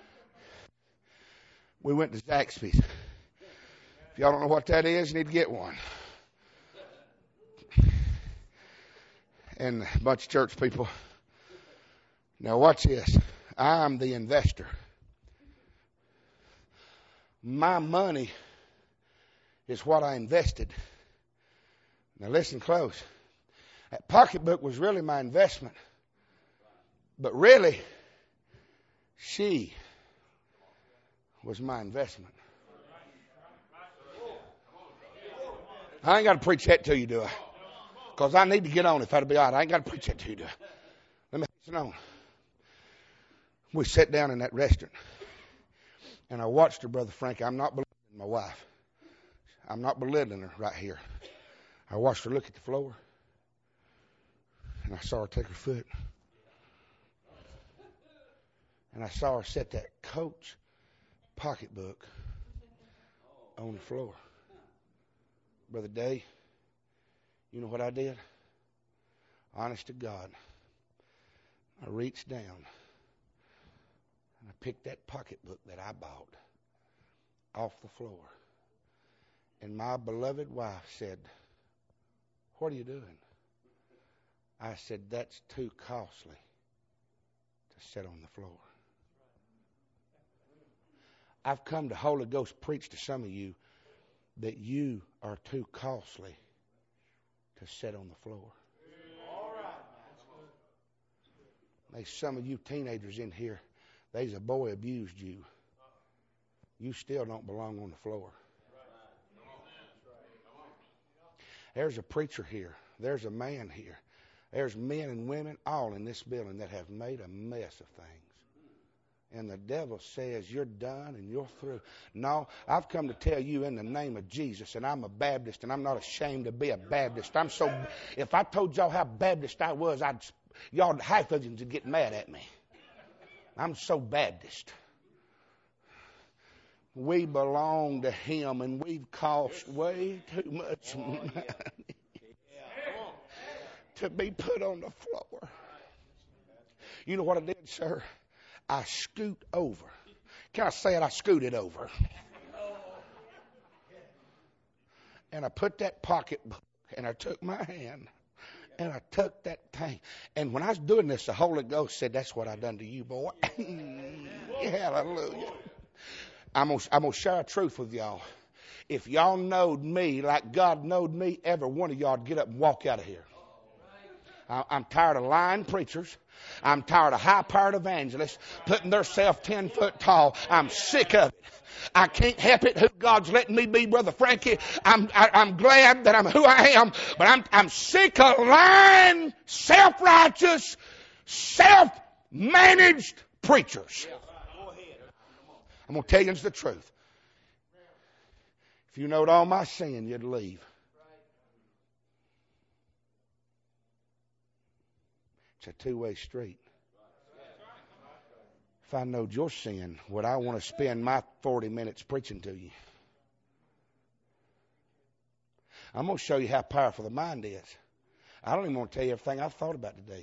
We went to Zaxby's. If y'all don't know what that is, you need to get one. And a bunch of church people. Now watch this. I'm the investor. My money is what I invested. Now listen close. That pocketbook was really my investment. But really, she was my investment. I ain't got to preach that to you, do I? Because I need to get on if that'll be all right. I ain't got to preach that to you, do I? Let me hasten on. We sat down in that restaurant, and I watched her, Brother Frankie. I'm not belittling my wife. I'm not belittling her right here. I watched her look at the floor, and I saw her take her foot. And I saw her set that Coach pocketbook on the floor. Brother Day, you know what I did? Honest to God, I reached down and I picked that pocketbook that I bought off the floor. And my beloved wife said, "What are you doing?" I said, "That's too costly to sit on the floor." I've come to Holy Ghost preach to some of you that you are too costly to sit on the floor. There's some of you teenagers in here, there's a boy abused you. You still don't belong on the floor. There's a preacher here. There's a man here. There's men and women all in this building that have made a mess of things. And the devil says, you're done and you're through. No, I've come to tell you in the name of Jesus, and I'm a Baptist, and I'm not ashamed to be a Baptist. I'm so, if I told y'all how Baptist I was, I'd, y'all, half of you would get mad at me. I'm so Baptist. We belong to Him, and we've cost way too much money to be put on the floor. You know what I did, sir? I scoot over. Can I say it? I scooted over. And I put that pocketbook, and I took my hand, and I took that thing. And when I was doing this, the Holy Ghost said, "That's what I done to you, boy." Hallelujah. I'm going I'm to share a truth with y'all. If y'all knowed me like God knowed me, every one of y'all would get up and walk out of here. I'm tired of lying preachers. I'm tired of high-powered evangelists putting themselves ten foot tall. I'm sick of it. I can't help it who God's letting me be, Brother Frankie. I'm I, I'm glad that I'm who I am, but I'm I'm sick of lying, self-righteous, self-managed preachers. I'm going to tell you the truth. If you knowed all my sin, you'd leave. It's a two-way street. If I knowed your sin, would I want to spend my forty minutes preaching to you? I'm going to show you how powerful the mind is. I don't even want to tell you everything I've thought about today.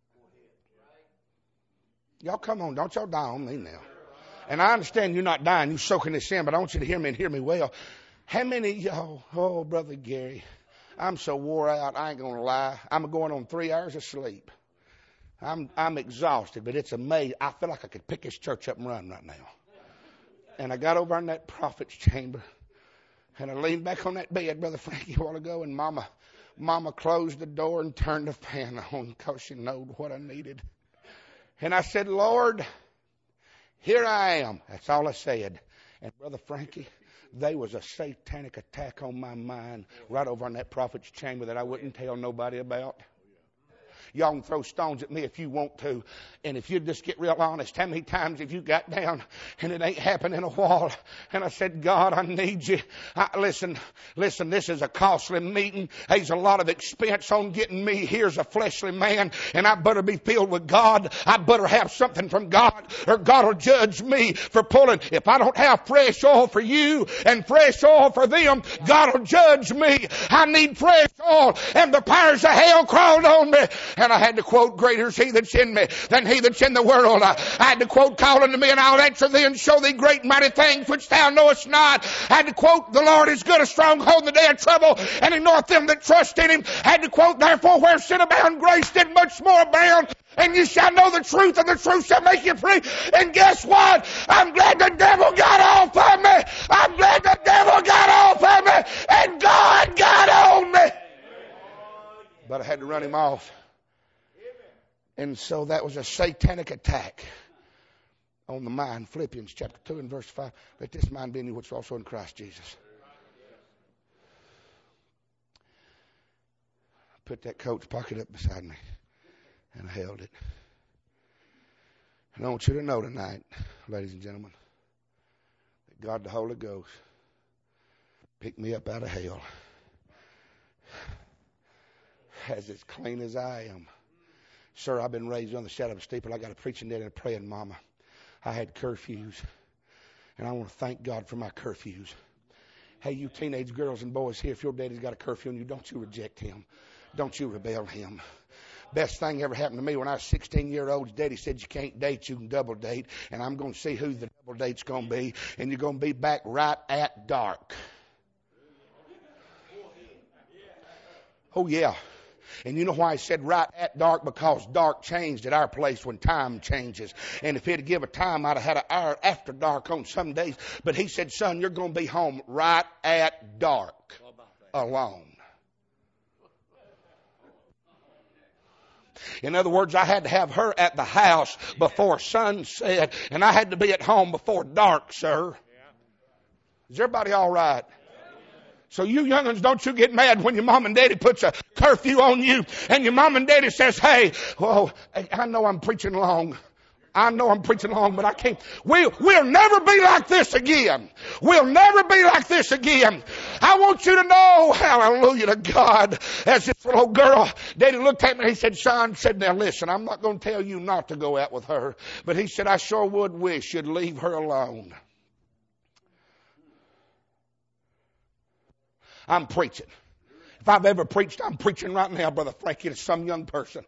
Y'all come on, don't y'all die on me now. And I understand you're not dying, you're soaking this in, but I want you to hear me and hear me well. How many of y'all, oh, Brother Gary, I'm so wore out, I ain't going to lie. I'm going on three hours of sleep. I'm I'm exhausted, but it's amazing. I feel like I could pick this church up and run right now. And I got over in that prophet's chamber, and I leaned back on that bed, Brother Frankie, a while ago, and Mama, Mama closed the door and turned the fan on because she knew what I needed. And I said, "Lord, here I am." That's all I said. And Brother Frankie, there was a satanic attack on my mind right over in that prophet's chamber that I wouldn't tell nobody about. Y'all can throw stones at me if you want to. And if you just get real honest, how many times have you got down and it ain't happened in a while? And I said, "God, I need you." I, listen, listen, this is a costly meeting. There's a lot of expense on getting me. Here's a fleshly man, and I better be filled with God. I better have something from God, or God will judge me for pulling. If I don't have fresh oil for you and fresh oil for them, God will judge me. I need fresh oil, and the powers of hell crawled on me. And I had to quote, "Greater is he that's in me than he that's in the world." I, I had to quote, "Call unto me and I'll answer thee and show thee great and mighty things which thou knowest not." I had to quote, "The Lord is good, a stronghold in the day of trouble, and he knoweth them that trust in him." I had to quote, "Therefore where sin abound, grace did much more abound. And you shall know the truth, and the truth shall make you free." And guess what? I'm glad the devil got off of me. I'm glad the devil got off of me. And God got on me. But I had to run him off. And so that was a satanic attack on the mind. Philippians chapter two and verse five. "Let this mind be in you which is also in Christ Jesus." I put that coat's pocket up beside me, and I held it. And I want you to know tonight, ladies and gentlemen, that God the Holy Ghost picked me up out of hell as as clean as I am. Sir, I've been raised on the shadow of a steeple. I got a preaching daddy and a praying mama. I had curfews, and I want to thank God for my curfews. Hey, you teenage girls and boys here, if your daddy's got a curfew on you, don't you reject him. Don't you rebel him. Best thing ever happened to me when I was sixteen years old. Daddy said you can't date, you can double date. And I'm going to see who the double date's going to be. And you're going to be back right at dark. Oh, yeah. And you know why he said right at dark? Because dark changed at our place when time changes. And if he'd give a time, I'd have had an hour after dark on some days. But he said, son, you're going to be home right at dark alone. In other words, I had to have her at the house before sunset, and I had to be at home before dark, sir. Is everybody all right? So you young'uns, don't you get mad when your mom and daddy puts a curfew on you, and your mom and daddy says, hey, whoa, I know I'm preaching long. I know I'm preaching long, but I can't. We'll, we'll never be like this again. We'll never be like this again. I want you to know, hallelujah to God, as this little girl, Daddy looked at me and he said, son, said, now listen, I'm not going to tell you not to go out with her. But he said, I sure would wish you'd leave her alone. I'm preaching. If I've ever preached, I'm preaching right now, Brother Frankie, to some young person.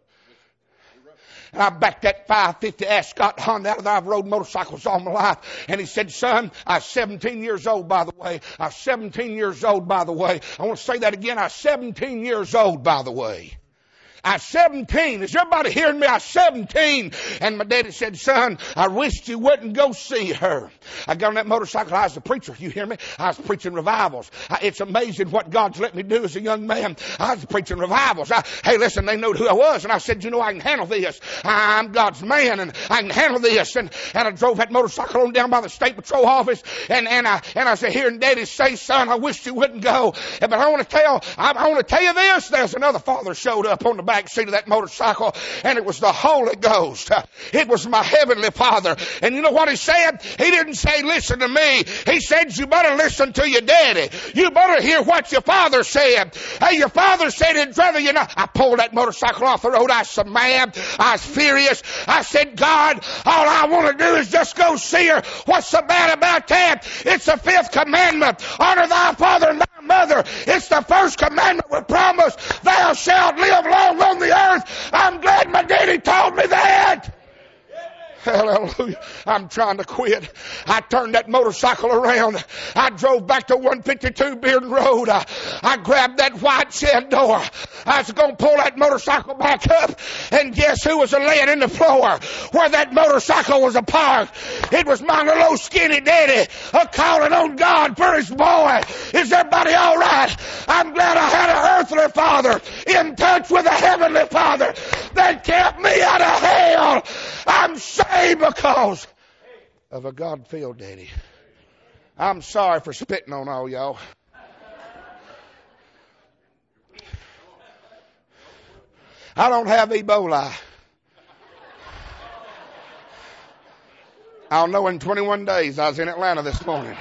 And I backed that five fifty Ascot Honda out of there. I've rode motorcycles all my life. And he said, son, I was seventeen years old, by the way. I was seventeen years old, by the way. I want to say that again. I was seventeen years old, by the way. I was seventeen. Is everybody hearing me? I was seventeen. And my daddy said, son, I wished you wouldn't go see her. I got on that motorcycle. I was a preacher. You hear me? I was preaching revivals. I, it's amazing what God's let me do as a young man. I was preaching revivals. I, hey, listen, they knew who I was. And I said, you know, I can handle this. I'm God's man and I can handle this. And, and I drove that motorcycle on down by the state patrol office. And, and I, and I said, hearing daddy say, son, I wish you wouldn't go. But I want to tell, I, I want to tell you this. There's another father showed up on the back seat of that motorcycle, and it was the Holy Ghost. It was my heavenly Father. And you know what he said? He didn't say, listen to me. He said, you better listen to your daddy. You better hear what your father said. Hey, your father said he'd rather you not. I pulled that motorcycle off the road. I was so mad. I was furious. I said, God, all I want to do is just go see her. What's so bad about that? It's the fifth commandment. Honor thy father and thy mother. It's the first commandment with promise. Thou shalt live long on the earth. I'm glad my daddy told me that. Hallelujah. I'm trying to quit. I turned that motorcycle around. I drove back to one fifty-two Bearden Road. I, I grabbed that white shed door. I was going to pull that motorcycle back up. And guess who was laying in the floor where that motorcycle was parked? It was my little old skinny daddy a calling on God for his boy. Is everybody all right? I'm glad I had an earthly father in touch with a heavenly Father that kept me out of hell. I'm saved because of a God-filled daddy. I'm sorry for spitting on all y'all. I don't have Ebola. I'll know in twenty-one days. I was in Atlanta this morning.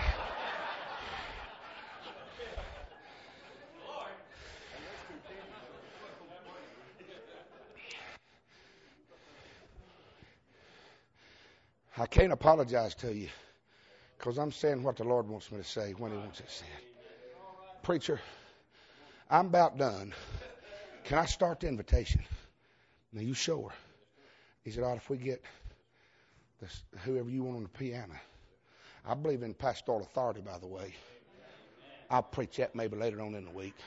I can't apologize to you because I'm saying what the Lord wants me to say when he wants it said. Preacher, I'm about done. Can I start the invitation? Now, you sure? He said, all right, if we get this, whoever you want on the piano. I believe in pastoral authority, by the way. I'll preach that maybe later on in the week.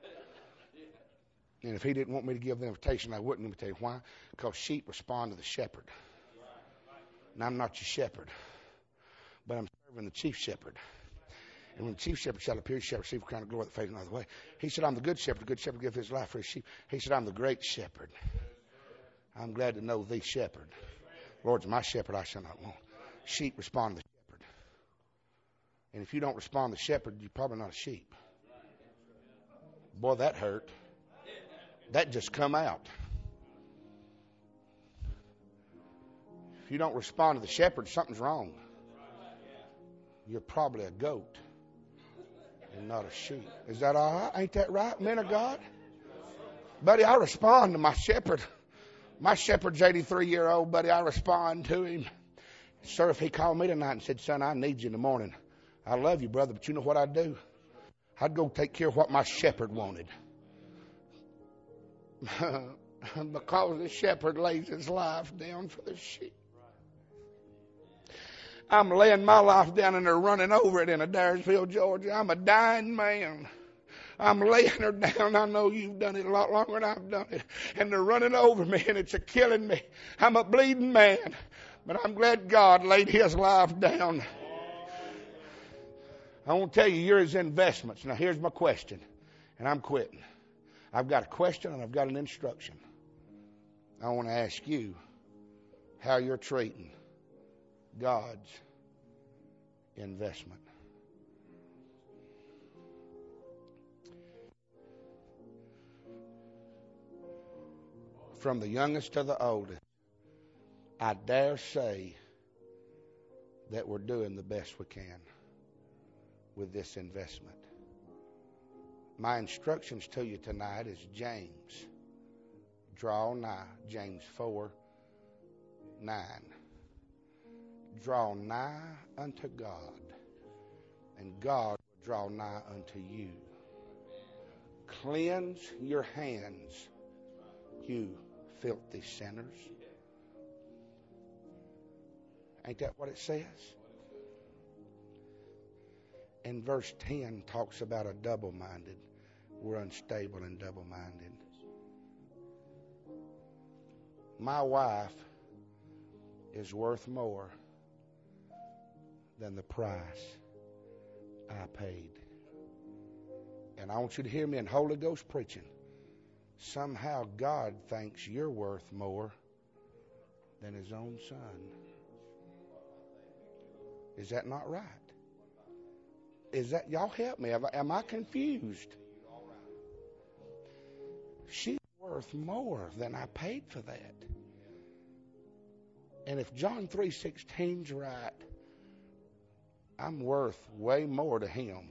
And if he didn't want me to give the invitation, I wouldn't. Let me tell you why. Because sheep respond to the shepherd. And I'm not your shepherd, but I'm serving the chief shepherd. And when the chief shepherd shall appear, he shall receive a crown of glory that fadeth not away. He said, I'm the good shepherd. The good shepherd giveth his life for his sheep. He said, I'm the great shepherd. I'm glad to know thee, shepherd. Lord's my shepherd, I shall not want. Sheep respond to the shepherd. And if you don't respond to the shepherd, you're probably not a sheep. Boy, that hurt. That just come out. If you don't respond to the shepherd, something's wrong. You're probably a goat and not a sheep. Is that all right? Ain't that right, men of God? Buddy, I respond to my shepherd. My shepherd's eighty-three year old, buddy. I respond to him. Sir, if he called me tonight and said, son, I need you in the morning. I love you, brother, but you know what I'd do? I'd go take care of what my shepherd wanted. Because the shepherd lays his life down for the sheep. I'm laying my life down and they're running over it in Adairsville, Georgia. I'm a dying man. I'm laying her down. I know you've done it a lot longer than I've done it. And they're running over me and it's a killing me. I'm a bleeding man. But I'm glad God laid his life down. I want to tell you, you're his investments. Now here's my question. And I'm quitting. I've got a question and I've got an instruction. I want to ask you how you're treating God's investment. From the youngest to the oldest, I dare say that we're doing the best we can with this investment. My instructions to you tonight is James. Draw nigh. James four nine. Draw nigh unto God, and God will draw nigh unto you. Cleanse your hands, you filthy sinners. Ain't that what it says? And verse ten talks about a double-minded. We're unstable and double-minded. My wife is worth more than the price I paid. And I want you to hear me in Holy Ghost preaching. Somehow God thinks you're worth more than his own son. Is that not right? Is that, y'all help me? Am I confused? She's worth more than I paid for that. And if John three sixteen's right, I'm worth way more to him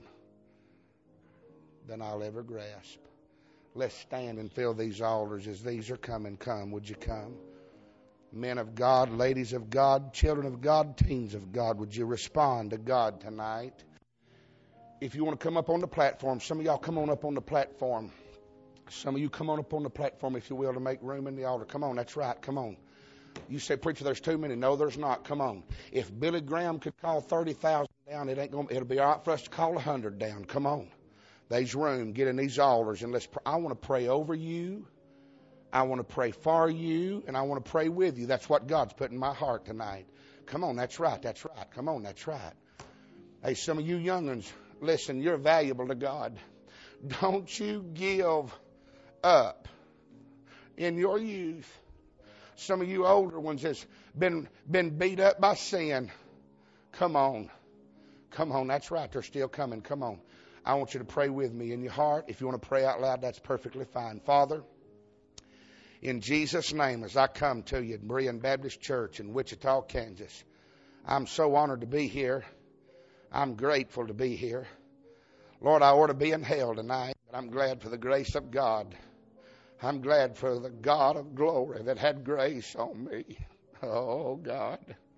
than I'll ever grasp. Let's stand and fill these altars as these are coming. Come, would you come? Men of God, ladies of God, children of God, teens of God, would you respond to God tonight? If you want to come up on the platform, some of y'all come on up on the platform. Some of you come on up on the platform, if you will, to make room in the altar. Come on, that's right, come on. You say, preacher, there's too many. No, there's not. Come on. If Billy Graham could call thirty thousand down, it ain't going. It'll be all right for us to call one hundred down. Come on. There's room. Get in these altars and let's. Pray. I want to pray over you. I want to pray for you, and I want to pray with you. That's what God's put in my heart tonight. Come on, that's right. That's right. Come on, that's right. Hey, some of you young'uns, listen. You're valuable to God. Don't you give up in your youth. Some of you older ones has been been beat up by sin. Come on. Come on. That's right. They're still coming. Come on. I want you to pray with me in your heart. If you want to pray out loud, that's perfectly fine. Father, in Jesus' name, as I come to you at Berean Baptist Church in Wichita, Kansas, I'm so honored to be here. I'm grateful to be here. Lord, I ought to be in hell tonight, but I'm glad for the grace of God. I'm glad for the God of glory that had grace on me. Oh, God.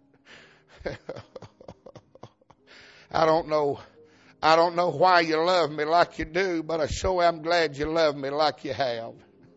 I don't know. I don't know why you love me like you do, but I sure am glad you love me like you have.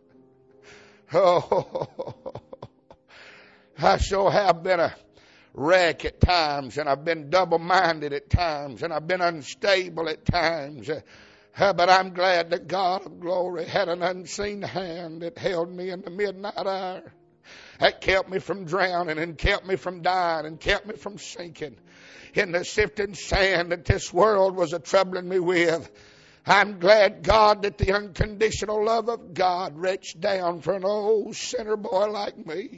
Oh, I sure have been a wreck at times, and I've been double-minded at times, and I've been unstable at times. Uh, but I'm glad that God of glory had an unseen hand that held me in the midnight hour. That kept me from drowning and kept me from dying and kept me from sinking in the sifting sand that this world was a troubling me with. I'm glad, God, that the unconditional love of God reached down for an old sinner boy like me.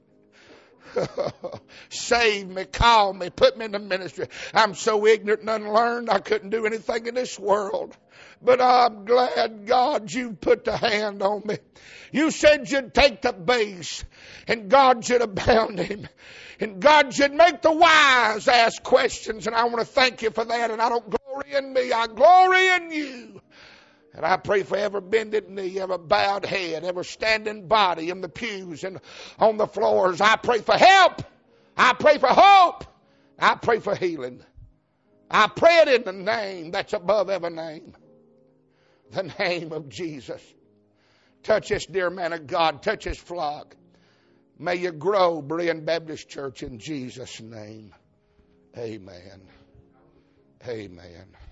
Save me, call me, put me in the ministry. I'm so ignorant and unlearned I couldn't do anything in this world. But I'm glad, God, you put the hand on me. You said you'd take the base, and God should abound him. And God should make the wise ask questions, and I want to thank you for that. And I don't glory in me, I glory in you. And I pray for every bended knee, every bowed head, every standing body in the pews and on the floors. I pray for help. I pray for hope. I pray for healing. I pray it in the name that's above every name. The name of Jesus. Touch this dear man of God. Touch his flock. May you grow, Berean Baptist Church, in Jesus' name. Amen. Amen.